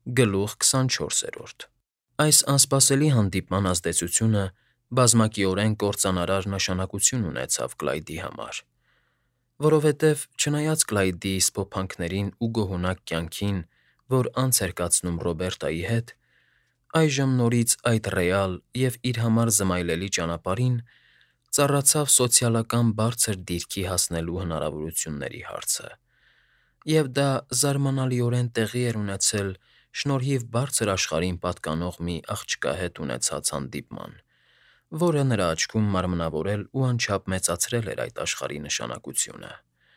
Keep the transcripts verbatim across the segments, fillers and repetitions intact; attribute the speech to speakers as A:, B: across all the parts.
A: Գլուխ քսանչորսերորդ Այս անսպասելի հանդիպման ազդեցությունը բազմակիորեն կործանարար նշանակություն ունեցավ Կլայդի համար, որովհետև չնայած Կլայդի սփոփանքներին ու գոհունակ կյանքին, որ անց էր կացնում Ռոբերտայի հետ, այժմ նորից այդ ռեալ և իր համար զմայլելի ճանապարհին ծառացավ սոցիալական բարձր դիրքի հասնելու հնարավորությունների հարցը, և դա զարմանալիորեն տեղի էր ունեցել շնորհիվ բարձր աշխարհին պատկանող մի աղջկա հետ ունեցած հանդիպման, որը նրա աչքում մարմնավորել ու անչափ մեծացրել էր այդ աշխարհի նշանակությունը.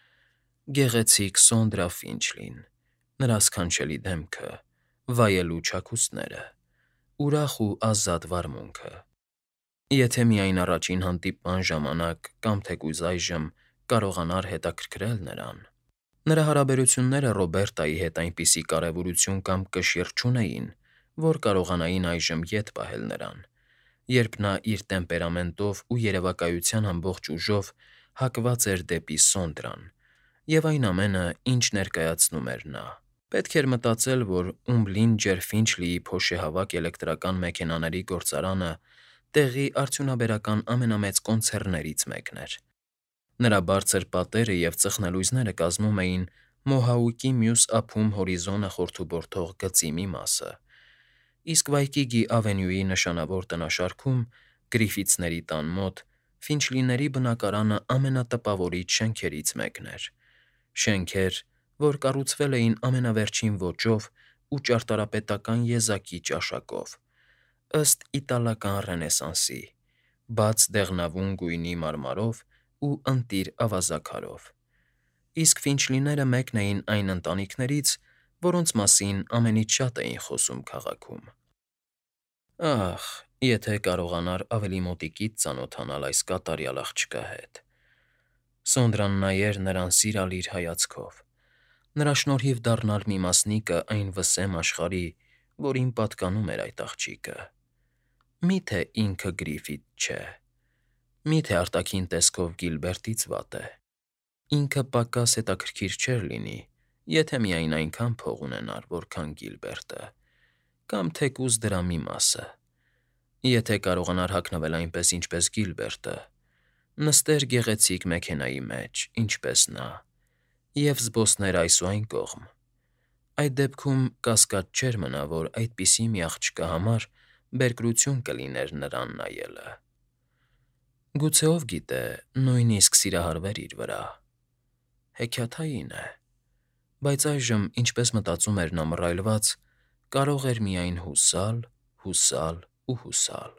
A: գեղեցիկ Սոնդրա Ֆինչլին, նրա սքանչելի դեմքը, վայելու չաքուստները, ուրախ ու ազատ վարմունքը… Եթե միայն առաջին հանդիպման ժամանակ կամ թեկուզ այժմ կարողանար հետաքրքրել նրան… Նրա հարաբերությունները Ռոբերտայի հետ այնպիսի կարևորություն կամ կշիռ չունեին, որ կարողանային այժմ ետ պահել նրան, երբ նա իր տեմպերամենտով ու երևակայության ամբողջ ուժով հակված էր դեպի Սոնդրան և այն ամենը, ինչ ներկայացնում էր նա… Պետք էր մտածել, որ Ումբլինջեր Ֆինչլիի փոշեհավաք էլեկտրական մեքենաների գործարանը տեղի արդյունաբերական ամենամեծ կոնցեռներից մեկն էր. նրա բարձր պատերը և ծխնելույզները կազմում էին Մոհաուկի մյուս ափում հորիզոնը խորթուբորթող գծի մի մասը, իսկ Վայկիգի ավենյուի նշանավոր տնաշարքում, Գրիֆիթսների տան մոտ, Ֆինչլիների բնակարանը ամենատպավորիչ շենքերից մեկն էր, շենքեր, որ կառուցվել էին ամենավերջին ոճով ու ճարտարապետական եզակի ճաշակով, ըստ իտալական Ռենեսանսի, բաց դեղնավուն գույնի մարմարով ու ընտիր ավազաքարով, իսկ Ֆինչլիները մեկն էին այն ընտանիքներից, որոնց մասին ամենից շատ էին խոսում քաղաքում… Ախ, եթե կարողանար ավելի մոտիկից ծանոթանալ այս կատարյալ աղջկա հետ… Սոնդրան նայեր նրան սիրալիր հայացքով, նրա շնորհիվ դառնալ մի մասնիկը այն վսեմ աշխարհի, որին պատկանում էր այդ աղջիկը… Մի՞թե ինքը Գրիֆիթ չէ… Մի՞թե արտաքին տեսքով Գիլբերտից վատ է… Ինքը պակաս հետաքրքիր չէր լինի, եթե միայն այնքան փող ունենար, որքան Գիլբերտը, կամ թեկուզ դրա մի մասը… Եթե կարողանար հագնվել այնպես, ինչպես Գիլբերտը, նստեր գեղեցիկ մեքենայի մեջ, ինչպես նա, և զբոսներ այս ու այն կողմ… Այդ դեպքում կասկած չէր մնա, որ այդպիսի մի աղջկա համար բերկրություն կլիներ նրան նայելը… Գուցե, ով գիտե, նույնիսկ սիրահարվեր իր վրա… Հեքիաթային է… Բայց այժմ, ինչպես մտածում էր նա մռայլված, կարող էր միայն հուսալ, հուսալ ու հուսալ…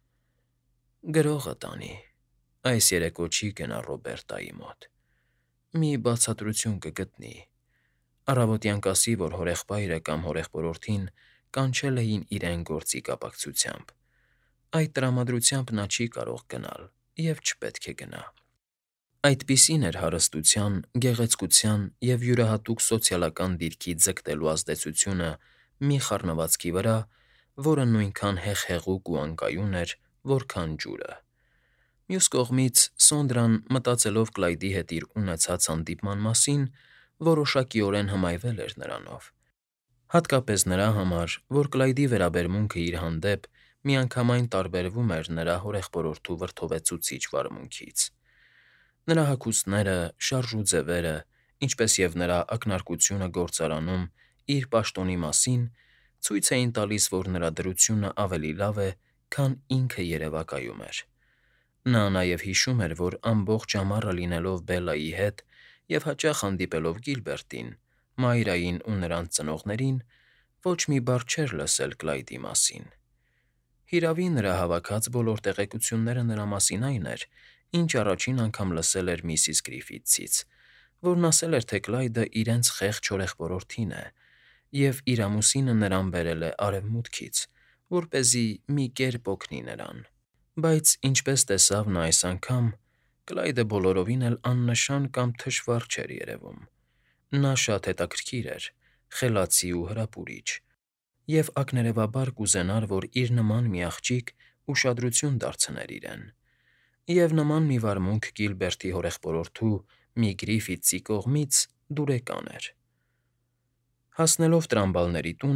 A: Գրողը տանի… Այս երեկո չի գնա Ռոբերտայի մոտ… Մի բացատրություն կգտնի… Առավոտյան կասի, որ հորեղբայրը կամ հորեղբորորդին կանչել էին իրեն գործի կապակցությամբ… Այդ տրամադրությամբ նա չի կարող գնալ և չպետք է գնա… Այդպիսին էր հարստության, գեղեցկության և յուրահատուկ սոցիալական դիրքի ձգտելու ազդեցությունը մի խառնվածքի վրա, որը նույնքան հեղհեղուկ ու անկայուն էր, որքան ջուրը… Մյուս կողմից, Սոնդրան, մտածելով Կլայդի հետ իր ունեցած հանդիպման մասին, որոշակիորեն հմայվել էր նրանով… Հատկապես նրա համար, որ Կլայդի վերաբերմունքը իր հանդեպ միանգամայն տարբերվում էր նրա հորեղբորորդու վրդովեցուցիչ վարմունքից… Նրա հագուստները, շարժ ու ձևերը, ինչպես և նրա ակնարկությունը գործարանում իր պաշտոնի մասին ցույց էին տալիս, որ նրա դրությունն ավելի լավ է, քան ինքը երևակայում էր… Նա նաև հիշում էր, որ ամբողջ ամառը լինելով Բելլայի հետ և հաճախ հանդիպելով Գիլբերտին, Մայրային ու նրանց ծնողներին, ոչ մի բառ չէր լսել Կլայդի մասին… Հիրավի, նրա հավաքած բոլոր տեղեկությունները նրա մասին այն էր, ինչ առաջին անգամ լսել էր միսիս Գրիֆիթսից, որն ասել էր, թե Կլայդը իրենց խեղճ հորեղբորորդին է և իր ամուսինը նրան բերել է Արևմուտքից, որպեսզի մի կերպ օգնի նրան… Բայց, ինչպես տեսավ նա այս անգամ, Կլայդը բոլորովին էլ աննշան կամ թշվառ չէր երևում… Նա շատ հետաքրքիր էր, խելացի ու հրապուրիչ, և ակներևաբար կուզենար, որ իր նման մի աղջիկ ուշադրություն դարձներ իրեն… Եվ նման մի վարմունք Գիլբերտի հորեղբորորդու մի Գրիֆիթսի կողմից դուրեկան էր… Հասնելով Տրամբալների տունը,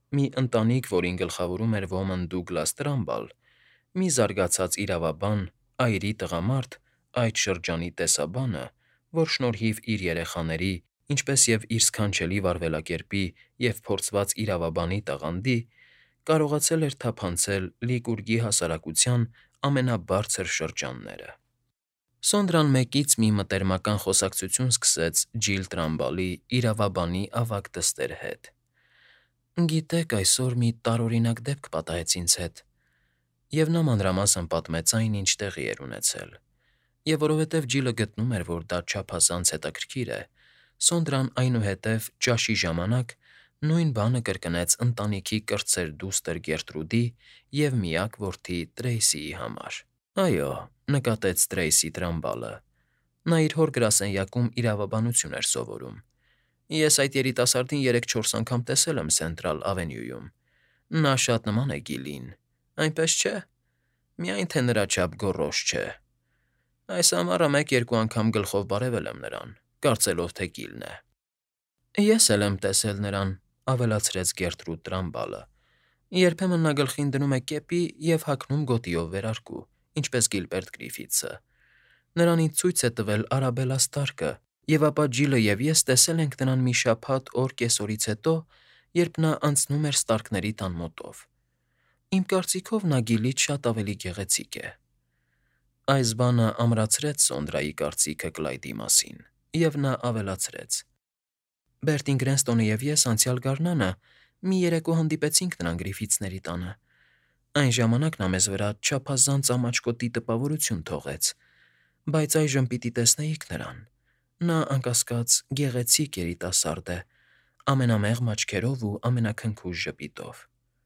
A: մի ընտանիք, որին գլխավորում էր ոմն Դուգլաս Տրամբալ, մի զարգացած իրավաբան, այրի տղամարդ, այդ շրջանի տեսաբանը, որ շնորհիվ իր երեխաների, ինչպես և իր սքանչելի վարվելակերպի և փորձված իրավաբանի տաղանդի, կարողացել էր թափանցել Լիկուրգի հասարակության ամենաբարձր շրջանները։ Սոնդրան մեկից մի մտերմական խոսակցություն սկսեց Ջիլ Տրամբալի, իրավաբանի ավագ դստեր հետ։ «Գիտեք, այսօր մի տարօրինակ դեպք պատահեց ինձ հետ», և նա մանրամասն պատմեց այն, ինչ տեղի էր ունեցել։ Եվ որովհետև Ջիլը գտնում էր, որ դա չափազանց հետաքրքիր է, Սոնդրան այնուհետև ճաշի ժամանակ նույն բանը կրկնեց ընտանիքի կրտսեր դուստր Գերտրուդի և միակ որդի Տրեյսիի համար։ «Այո», նկատեց Տրեյսի Տրամբալը, նա իր հոր գրասենյակում իրավաբանություն էր սովորում։ «Ես այդ երիտասարդին երեք֊չորս անգամ տեսել եմ Սենտրալ Ավենյուում։ Նա շատ նման է Գիլին, այնպես չէ՞, միայն թե նրա չափ գոռոզ չէ։ Այս ամառը մեկ֊երկու անգամ գլխով բարևել եմ նրան, կարծելով, թե Գիլն է»։ «Ես էլ եմ տեսել նրան», ավելացրեց Գերտրուդ Տրամբալը։ «Երբեմն նա գլխին դնում է կեպի և հագնում գոտիով վերարկու, ինչպես Գիլբերտ Գրիֆիթսը։ Նրան ինձ ցույց է տվել Արաբելլա Ստարկը, և ապա Ջիլը և ես տեսել ենք նրան մի շաբաթ օր կեսօրից հետո, երբ նա անցնում էր Ստարկների տան մոտով։ Իմ կարծիքով նա Գիլից շատ ավելի գեղեցիկ է»։ Այս բանը ամրացրեց Սոնդրայի կարծիքը Կլայդի մասին, և նա ավելացրեց. «Բերտին Գրենստոնը և ես անցյալ գարնանը մի երեկո հանդիպեցինք նրան Գրիֆիթսների տանը։ Այն ժամանակ նա մեզ վրա չափազանց ամաչկոտի տպավորություն թողեց, բայց այժմ պիտի տեսնեիք նրան։ Նա, անկասկած, գեղեցիկ երիտասարդ է, ամենամեղմ աչքերով ու ամենաքնքուշ ժպիտով»։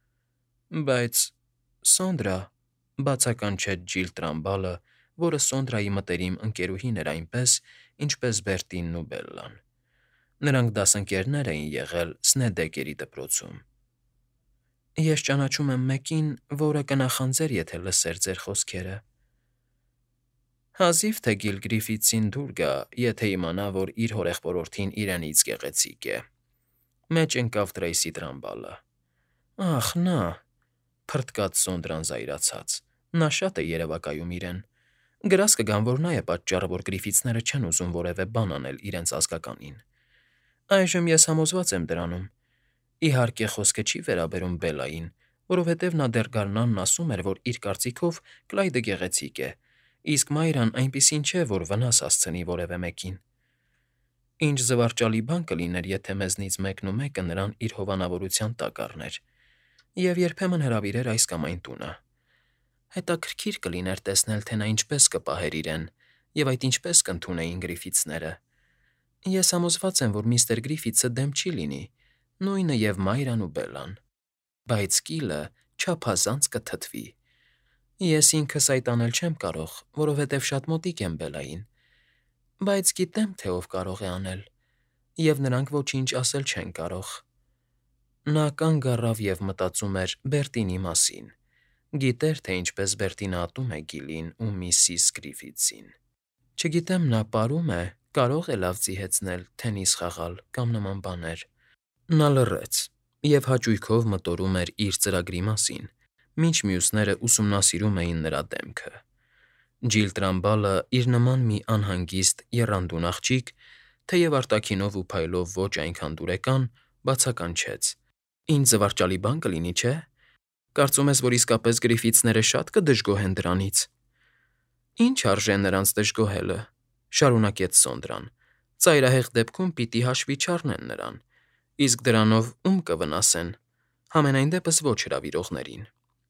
A: «Բայց, Սոնդրա», բացականչեց Ջիլ Տրամբալը, որը Սոնդրայի մտերիմ ընկերուհին էր այնպես, ինչպես Բերտինն ու Բելլան։ Նրանք դասընկերներ էին եղել Սնեդեկերի դպրոցում։ «Ես ճանաչում եմ մեկին, որը կնախանձեր, եթե լսեր ձեր խոսքերը»։ «Հազիվ թե Գիլ Գրիֆիթսին դուր գա, եթե իմանա, որ իր հորեղբորորդին իրենից գեղեցիկ է», մեջ ընկավ Տրեյսի Տրամբալը։ «Ախ, նա…» փռթկաց Սոնդրան զայրացած։ «Նա շատ է երևակայում իրեն։ Գրազ կգամ, որ նա է պատճառը, որ Գրիֆիթսները չեն ուզում որևէ բան անել իրենց ազգականին։ Այժմ ես համոզված եմ դրանում։ Իհարկե, խոսքը չի վերաբերում Բելլային, որովհետև նա դեռ գարնանն ասում էր, որ իր կարծիքով Կլայդը գեղեցիկ է, իսկ Մայրան այնպիսին չէ, որ վնաս հասցնի որևէ մեկին։ Ինչ զվարճալի բան կլիներ, եթե մեզնից մեկն ու մեկը նրան իր հովանավորության տակ առներ և երբեմն հրավիրեր այս կամ այն տունը։ Հետաքրքիր կլիներ տեսնել, թե նա ինչպես կպահեր իրեն, և այդ ինչպես կընդունեին Գրիֆիթսները։ Ես համոզված եմ, որ միստր Գրիֆիթսը դեմ չի լինի, նույնը և Մայրան ու Բելլան։ Բայց Կիլը չափազանց կթթվի։ Ես ինքս այդ անել չեմ կարող, որովհետև շատ մոտիկ եմ Բելլային, բայց գիտեմ, թե ով կարող է անել, և նրանք ոչինչ ասել չեն կարող»։ Նա կանգ առավ և մտածում էր Բերտինի մասին, գիտեր, թե ինչպես Բերտինը ատում է Գիլին ու միսիս Գրիֆիթսին։ Չգիտեմ, նա պարում է, կարող է լավ ձիհեցնել, թենիս խաղալ կամ նման բաներ։ Նա լռեց և հաճույքով մտորում էր իր ծրագրի մասին, մինչ մյուսները ուսումնասիրում էին նրա դեմքը։ Ջիլ Տրամբալը, իր նման մի անհանգիստ, եռանդուն աղջիկ, թեև արտաքինով ու փայլով ոչ այնքան դուրեկան, բացականչեց. «Ինչ զվարճալի բան կլինի, չէ՞։ Կարծում ես, որ իսկապես Գրիֆիթսները շատ կդժգոհեն դրանից»։ «Ինչ արժե նրանց դժգոհելը», շարունակեց Սոնդրան։ «Ծայրահեղ դեպքում պիտի հաշվի չառնեն նրան, իսկ դրանով ո՞ւմ կվնասեն, համենայն դեպս ոչ հրավիրողներին»։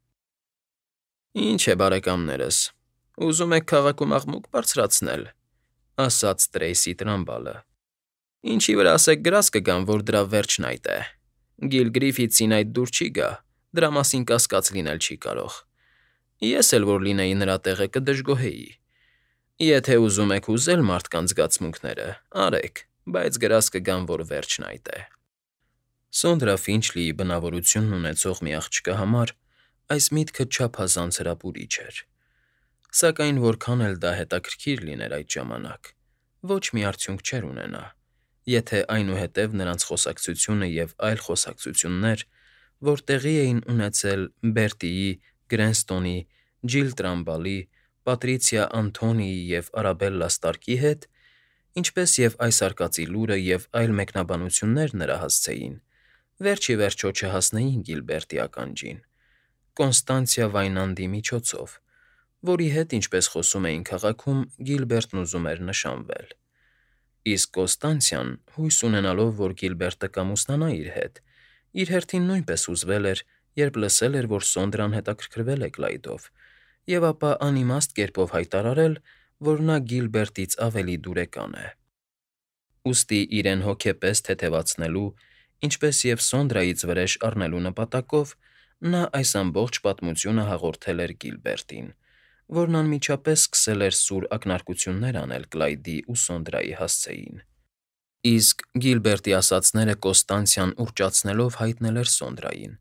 A: «Ինչ է, բարեկամներս, ուզում եք քաղաքում աղմուկ բարձրացնել», ասաց Տրեյսի Տրամբալը։ «Ինչի վրա ասեք գրազ կգամ, որ դրա վերջն այդ է։ Գիլ Գրիֆիթսին այդ դուր չի գա, դրա մասին կասկած լինել չի կարող։ Ես էլ որ լինեի նրա տեղը կդժգոհեի։ Եթե ուզում եք հուզել մարդկանց զգացմունքները, արեք, բայց գրազ կգամ, որ վերջն այդ է»։ Սոնդրա Ֆինչլիի բնավորությունն ունեցող մի աղջկա համար այս միտքը չափազանց հրապուրիչ էր։ Սակայն որքան էլ դա հետաքրքիր լիներ այդ ժամանակ, ոչ մի արդյունք չէր ունենա, եթե այնուհետև նրանց խոսակցությունը և այլ խոսակցություններ որ տեղի էին ունեցել Բերտիի, Գրենստոնի, Ջիլ Տրամբալի, Պատրիցիա Անթոնիի և Արաբելլա Ստարկի հետ, ինչպես և այս արկածի լուրը և այլ մեկնաբանություններ նրա հասցեին, վերջ ի վերջո չհասնեին Գիլբերտի ականջին, Կոնստանցիա Վայնանդի միջոցով, որի հետ, ինչպես խոսում էին քաղաքում, Գիլբերտն ուզում էր նշանվել։ Իսկ Կոնստանցիան, հույս ունենալով, որ Գիլբերտը կամուսնանա իր հետ, իր հերթին նույնպես հուզվել էր, երբ լսել էր, որ Սոնդրան հետաքրքրվել է Կլայդով, և ապա անիմաստ կերպով հայտարարել, որ նա Գիլբերտից ավելի դուրեկան է։ Ուստի իրեն հոգեպես թեթևացնելու, ինչպես և Սոնդրայից վրեժ առնելու նպատակով նա այս ամբողջ պատմությունը հաղորդել էր Գիլբերտին, որն անմիջապես սկսել էր սուր ակնարկություններ անել Կլայդի ու Սոնդրայի հասցեին։ Իսկ Գիլբերտի ասածները Կոնստանցիան ուռճացնելով հայտնել էր Սոնդրային,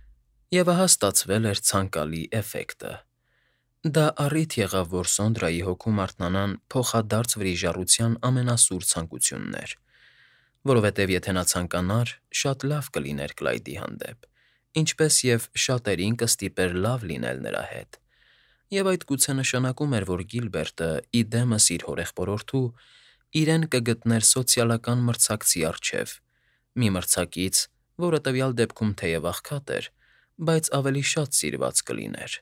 A: և ահա ստացվել էր ցանկալի էֆեկտը։ Դա առիթ եղավ, որ Սոնդրայի հոգում արթնանան փոխադարձ վրիժառության ամենասուր ցանկություններ, որովհետև եթե նա ցանկանար, շատ լավ կլիներ Կլայդի հանդեպ, ինչպես և շատերին կստիպեր լավ լինել նրա հետ, և այդ գուցե նշանակում էր, որ Գիլբերտը, ի դեմս իր հորեղբորորդու, իրեն կգտներ սոցիալական մրցակցի առջև, մի մրցակից, որը տվյալ դեպքում թեև աղքատ էր, բայց ավելի շատ սիրված կլիներ։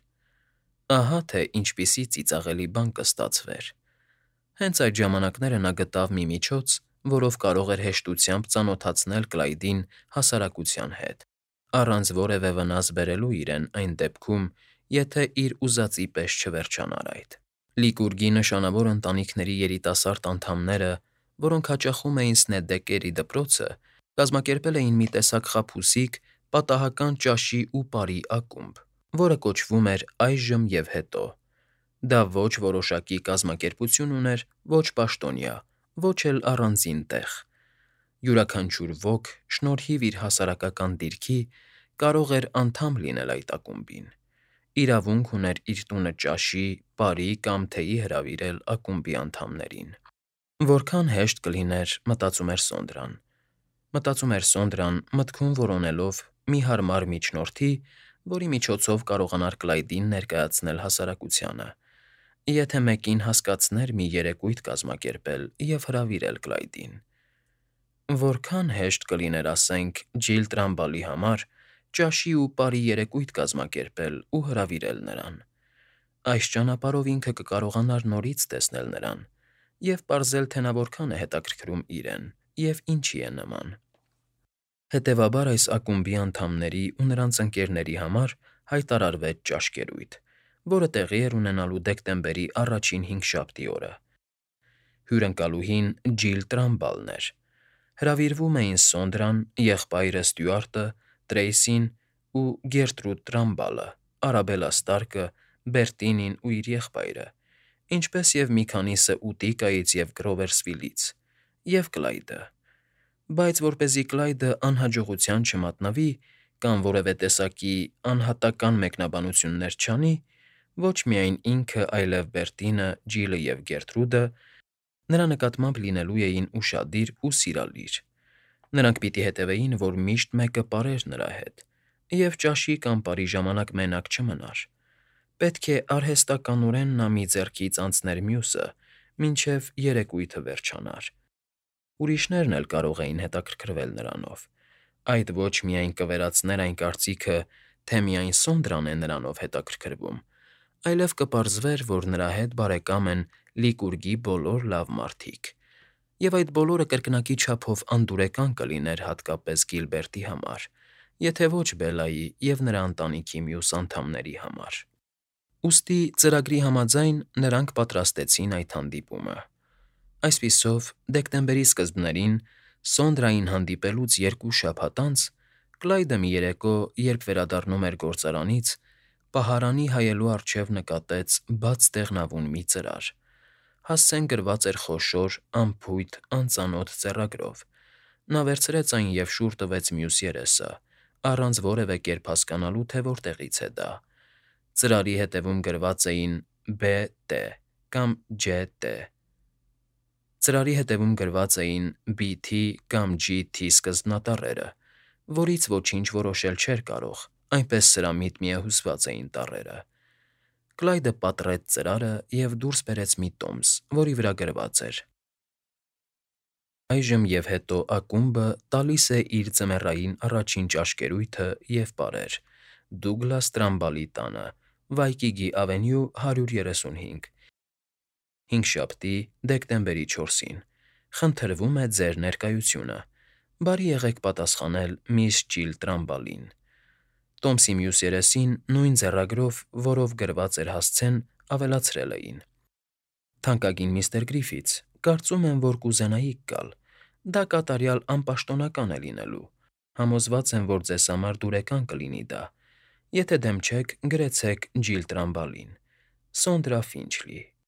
A: Ահա թե ինչպիսի ծիծաղելի բան կստացվեր։ Հենց այդ ժամանակները նա գտավ մի միջոց, որով կարող էր հեշտությամբ ծանոթացնել Կլայդին հասարակության հետ, առանց որևէ վնաս բերելու իրեն այն դեպքում, եթե իր ուզածի պես չվերջանար այդ։ Լիկուրգի նշանավոր ընտանիքների երիտասարդ անդամները, որոնք հաճախում էին Սնեդեկերի դպրոցը, կազմակերպել էին մի տեսակ խաբուսիկ պատահական ճաշի ու պարի ակումբ, որը կոչվում էր «Այժմ և հետո»։ Դա ոչ որոշակի կազմակերպություն ուներ, ոչ պաշտոնյա, ոչ էլ առանձին տեղ։ Յուրաքանչյուր ոք, շնորհիվ իր հասարակական դիրքի, կարող էր անդամ լինել այդ ակումբին, իրավունք ուներ իր տունը ճաշի, պարի կամ թեյի հրավիրել ակումբի անդամներին։ Որքան հեշտ կլիներ, մտածում էր Սոնդրան։ Մտածում էր Սոնդրան, մտքում որոնելով մի հարմար միջնորդի, որի միջոցով կարողանար Կլայդին ներկայացնել հասարակությանը, եթե մեկին հասկացներ մի երեկույթ կազմակերպել և հրավիրել Կլայդին։ Որքան հեշտ կլիներ, ասենք, Ջիլ Տրամբալի համար ճաշի ու պարի երեկույթ կազմակերպել ու հրավիրել նրան։ Այս ճանապարհով ինքը կկարողանար նորից տեսնել նրան և պարզել, թե նա որքան է հետաքրքրում իրեն և ինչի է նման։ Հետևաբար այս ակումբի անդամների ու նրանց ընկերների համար հայտարարվեց ճաշկերույթ, որը տեղի էր ունենալու դեկտեմբերի առաջին հինգշաբթի օրը։ Հյուրընկալուհին Ջիլ Տրամբալն էր։ Հրավիրվում էին Սոնդրան, եղբայրը Ստյուարտը, Տրեյսին ու Գերտրուդ Տրամբալը, Արաբելլա Ստարկը, Բերտինին ու իր եղբայրը, ինչպես և մի քանիսը Ուտիկայից և Գրովերսվիլից, և Կլայդը։ Բայց որպեսզի Կլայդը անհաջողության չմատնվի կամ որևէ տեսակի անհատական մեկնաբանություններ չանի, ոչ միայն ինքը, այլև Բերտինը, Ջիլը և Գերտրուդը նրա նկատմամբ լինելու էին ուշադիր ու սիրալիր։ Նրանք պիտի հետևեին, որ միշտ մեկը պարեր նրա հետ, և ճաշի կամ պարի ժամանակ մենակ չմնար։ Պետք է արհեստականորեն նա մի ձեռքից անցներ մյուսը, մինչև երեկույթը վերջանար։ Ուրիշներն էլ կարող էին հետաքրքրվել նրանով։ Այդ ոչ միայն կվերացներ այն կարծիքը, թե միայն Սոնդրան է նրանով հետաքրքրվում, այլև կպարզվեր, որ նրա հետ բարեկամ են Լիկուրգի բոլոր լավ մարդիկ, և այդ բոլորը կրկնակի չափով անդուրեկան կլիներ հատկապես Գիլբերտի համար, եթե ոչ Բելայի և նրա ընտանիքի մյուս անդամների համար։ Ուստի, ծրագրի համաձայն, նրանք պատրաստեցին այդ հանդիպումը։ Այսպիսով, դեկտեմբերի սկզբներին, Սոնդրային հանդիպելուց երկու շաբաթ անց, Կլայդը մի երեկո, երբ վերադառնում էր գործարանից, պահարանի հայելու առջև նկատեց բաց դեղնավուն մի ծրար։ Հասցեն գրված էր խոշոր, անփույթ, անծանոթ ձեռագրով։ Նա վերցրեց այն և շուռ տվեց մյուս երեսը, առանց որևէ կերպ հասկանալու, թե որտեղից է դա։ Ծրարի հետևում գրված էին Բ Տ կամ Ջ Տ։ Ծրարի հետևում գրված էին Բի Թի կամ Ջի Թի սկզբնատառերը, որից ոչինչ որոշել չէր կարող, այնպես սրամիտ միահյուսված էին տառերը։ Կլայդը պատռեց ծրարը և դուրս բերեց մի տոմս, որի վրա գրված էր. «Այժմ և հետո ակումբը տալիս է իր ձմեռային առաջին ճաշկերույթը և պարեր Դուգլաս Տրամբալի տանը, Վայկիգի ավենյու հարյուր երեսունհինգ, հինգշաբթի, դեկտեմբերի չորսին։ Խնդրվում է ձեր ներկայությունը։ Բարի եղեք պատասխանել միս Ջիլ Տրամբալին»։ Տոմսի մյուս երեսին նույն ձեռագրով, որով գրված էր հասցեն, ավելացրել էին. «Թանկագին միստր Գրիֆիթս, կարծում եմ, որ կուզենայիք գալ։ Դա կատարյալ անպաշտոնական է լինելու։ Համոզված եմ, որ ձեզ համար դուրեկան կլինի դա։ Եթե դեմ չեք, գրեցեք Ջիլ Տրամբալին։ Սոնդրա Ֆինչլի»։